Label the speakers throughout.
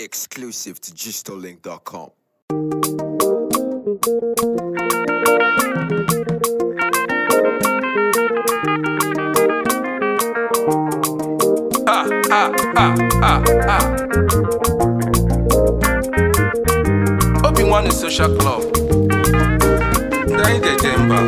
Speaker 1: Exclusive to gistolink.com.
Speaker 2: Obi-Wan is social club. Dai de Demba.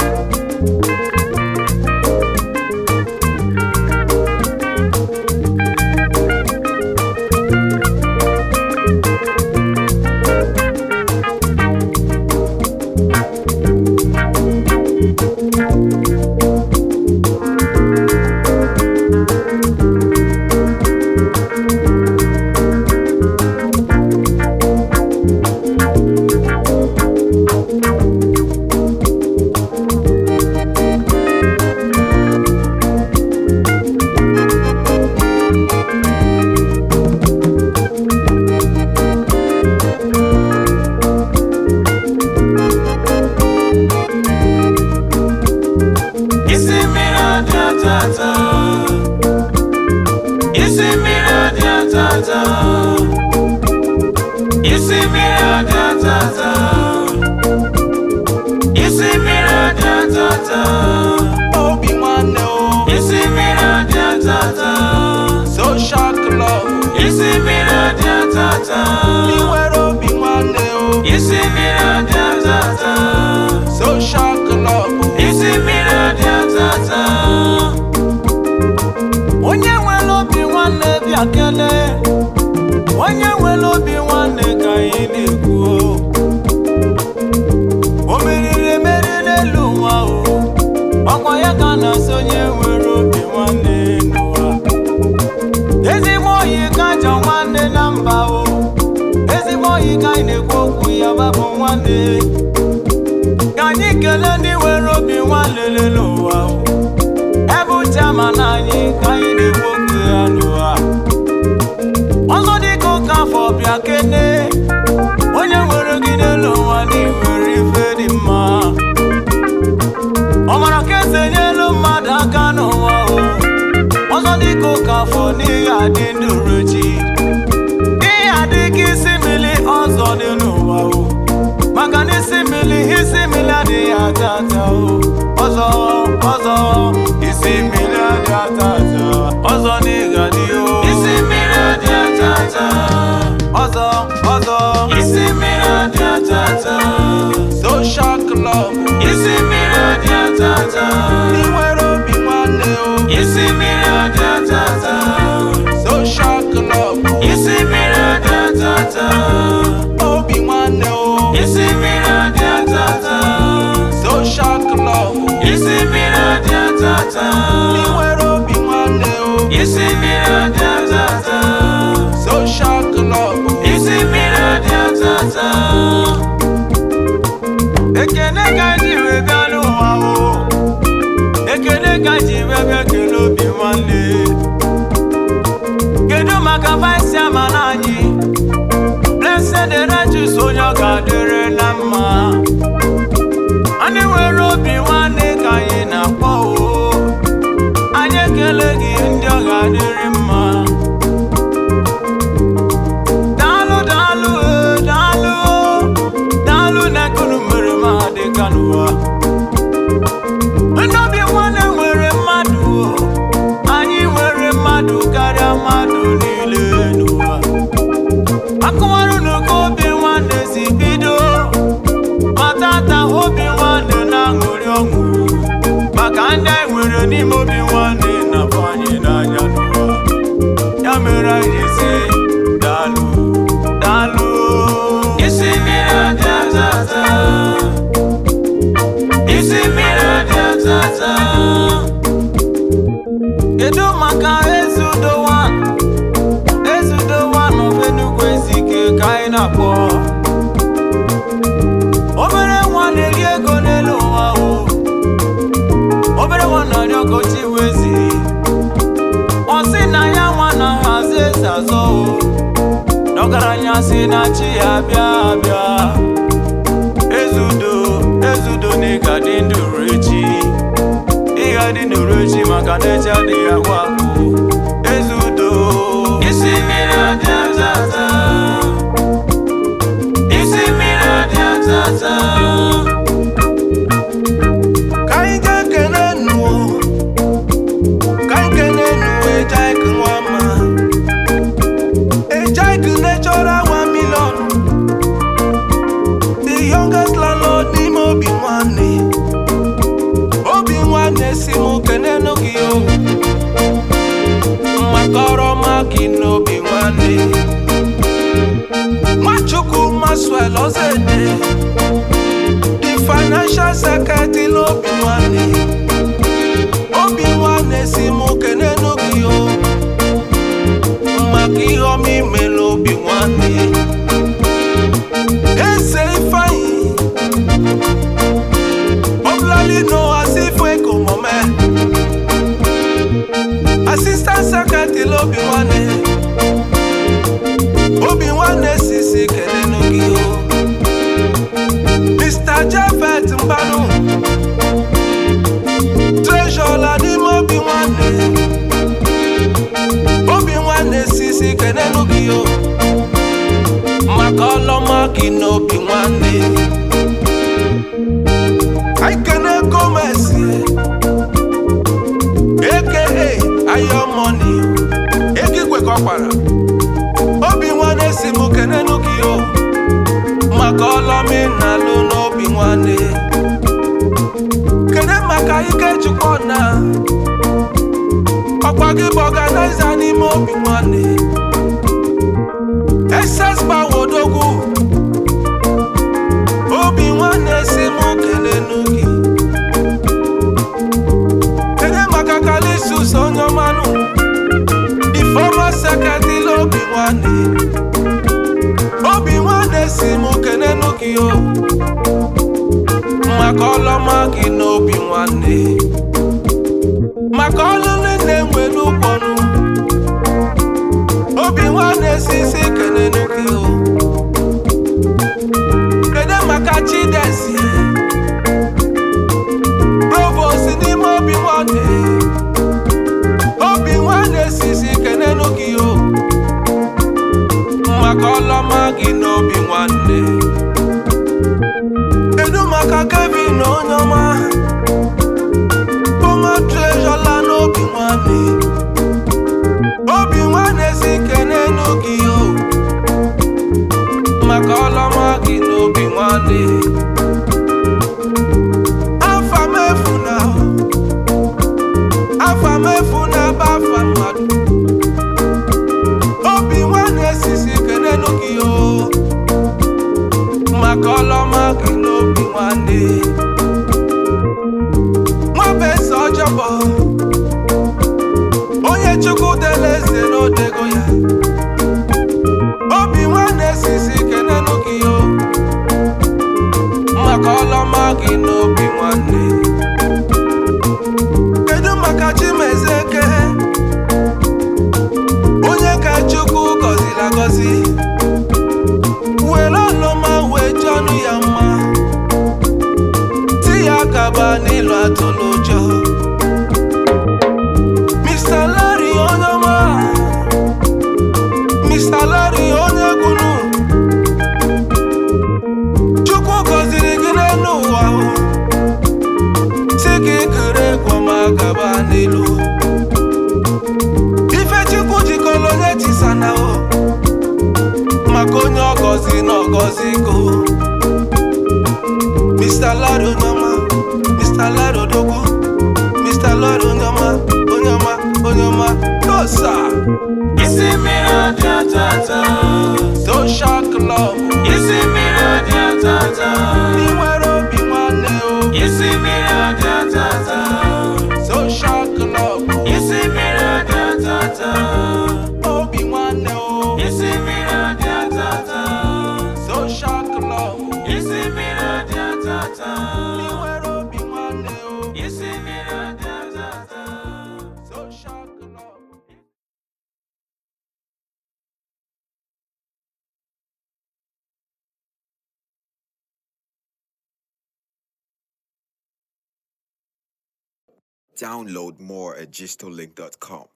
Speaker 3: Social club.
Speaker 2: Isi mira dia tata.
Speaker 3: Mi wero Obi-Wan o.
Speaker 2: Isi mira dia tata.
Speaker 3: Social club.
Speaker 2: Isi mira dia tata.
Speaker 4: Onye nwere Obi-Wan bịa kele. Onye nwere Obi-Wan ka anyị na-ekwu. O meriri emeri n'elu ụwa o. Ọkwa ya ka na-asị onye nwere Obi-Wan n'ụwa. Ezigbo oyi ka ajọ nwanne na mba o. Ezigbo oyi ka anyị na-ekwu okwu ya babụ nwanne. Ka anyị kelee ndị nwere Obi-Wan lele n'ụwa o. Ebe uche ama na anyị ka anyị na-ekwu okwu ya n'ụwa. Ọzọ dịka ụka afọ bịa kene. Onye nwere gị n'elu ụwa na nwere ife dị mma. Ọ mara ka esi enyelu mmadụ aka n'ụwa o. Ọzọ dịka ụka afọ n'ihe adị ndụ ruchi. Ihe adị ka isi mmiri ọzọ dị n'ụwa o. Maka na isi mmiri adịghị ata ata o. Ọzọ isi mmiri adị ata ata. Ọzọ n'ihe adị o.
Speaker 2: Isi mmiri adị ata ata.
Speaker 4: Ọzọ
Speaker 2: Isi mmiri adị ata ata.
Speaker 3: Social club.
Speaker 2: Isi mmiri adị ata ata.
Speaker 3: Mi wero Obi-Wan o.
Speaker 2: Isi mmiri adị ata ata.
Speaker 3: Social club.
Speaker 2: Isi mmiri adị ata ata.
Speaker 3: Obi-Wan o.
Speaker 2: Isi mmiri adị ata ata.
Speaker 3: Social club.
Speaker 2: Isi mmiri adị ata ata.
Speaker 3: Mi wero Obi-Wan o.
Speaker 2: Isi mmiri adị ata ata.
Speaker 3: Social club.
Speaker 2: Isi mmiri adị ata ata.
Speaker 4: ekene ka ji wee bịa n'ụwa o. Ekene ka ji wee bịa kele Obi-Wan. Kedu maka vice chairman anyị Blessed Erajus onye ọ ga-adịrị na mma. Anyị nwere Obi-Wan ka anyị na-akpọ o. Anyị ekele gị ndị ọ ga-adịrị mma. Daalụ na ekunu mere ma dị ka n'ụwa. Ndị Obi-Wan nwere mmadụ o. Anyị nwere mmadụ karịa mmadụ niile n'ụwa. Akụwarụ n'oge Obi-Wan si bido. Matata Obi-Wan na-aṅụrị ọṅụ. Maka ndị anyị nwere n'ime Obi-Wan na-afọ anyị n'anya n'ụwa. Ya mere anyị ji sị daalụ.
Speaker 2: Isi mmiri adị ata ata. Isi mmiri adị ata ata.
Speaker 4: Kedu maka Ezudo of Enugu Ezike ka anyị na-akpọ. Obere nwa na-eri ego n'elu ụwa o. Obere nwa na-arị ọkọchị wezi. Ọ sị na ya nwa na-ahazi eze azọ o. N'ọgaranya sị na chi ya bịa. Ezudo na ị ga-adị ndụ ruo echi. Ị ga-adị ndụ ruo echi maka na echi adịghị agwụ agwụ. Ezudo.
Speaker 2: Isi mmiri adị ata ata.
Speaker 3: nwanne. Nwachukwu Maxwell Ozede, the financial secretary l'obi nwanne. Obi nwanne si mụ kene n'obi yo, maka ihe ọma ime l'obi nwanne. Eze Ifeanyi, popularly known as Ifeeko Mome, assistant secretary l'obi nwanne. Obi nwanne sisi kene n'obi yo. Mr. Jafet Mbanu, treasurer n'ime obi nwanne. Obi nwanne sisi kene n'obi yo, maka ọlọma gị n'obi nwanne. Aikene Gomez, aka Ayo Money, Egigwe Kọkwara. Obi nwanne si mụ kene n'obi yo, maka ọlọma na-alụ n'obi nwanne. Kene maka Ikechukwu na ọkwa gị bụ ọganaiza n'ime obi nwanne. SS Bawodogwu, obi nwanne si mụ kene n'ogi. Kene maka Kalisus Onyomanụ, the former secretary l'obi nwanne. Obi nwanne si mụ kene n'ogi yo, maka ọlọma gị n'obi nwanne. Maka ọlụlụ na-enwere ụkwọnụ, obi nwanne sisi kene n'ogi yo. Kene maka Chidesi, provost n'ime obi nwanne. Obi nwanne sisi kene n'ogi yo, maka ọlọma gị n'obi nwanne. Kedu maka Kevin Onyoma, former treasurer n'obi nwanne. Obi nwanne si kene n'ogi yo, maka ọlọma gị n'obi nwanne. Afa mefu na bafa mmadụ. Obi nwanne sisi kene n'ogi yo, maka ọlọma gị n'obi nwanne. Nwabese Ọjọbọ, onye Chukwu dele eze n'odego ya. Obi nwanne sisi kene n'ogi yo, maka ọlọma gị n'obi nwanne. Kedu maka Chimezeke, onye ka Chukwu gọziri agọzi, were ọlọma wee jọnụ ya mma, ti ya akaba n'ilu atụlụ ụjọ. Mr. Larry Onyoma, Mr. Larry onye gwunu, Chukwu gọziri gị n'elu ụwa ahụ, si gị kere egwu ma gaba n'ilu. Ifechukwu jikọrọ onye tisana o, maka onye ọgọzi na ọgọzi go. Mr. Larry Onyoma, Mr. Larry Odogwu, Mr. Larry Onyoma, Onyoma, Onyoma, no sir.
Speaker 2: Isi mmiri ọdị ọtọtọ,
Speaker 3: Social club,
Speaker 2: isi mmiri ọdị ọtọtọ,
Speaker 3: ị nwere obi nwanne o.
Speaker 2: isi mmiri ọdị ọtọtọ,
Speaker 3: Social club,
Speaker 2: isi mmiri ọdị ọtọtọ,
Speaker 3: obi nwanne o.
Speaker 2: isi mmiri ọdị ọtọtọ,
Speaker 3: Social club,
Speaker 2: isi mmiri ọdị ọtọtọ,
Speaker 3: ị nwere obi nwanne o.
Speaker 2: isi mmiri ọdị ọtọtọ.
Speaker 3: Social club.
Speaker 1: Download more at gistolink.com.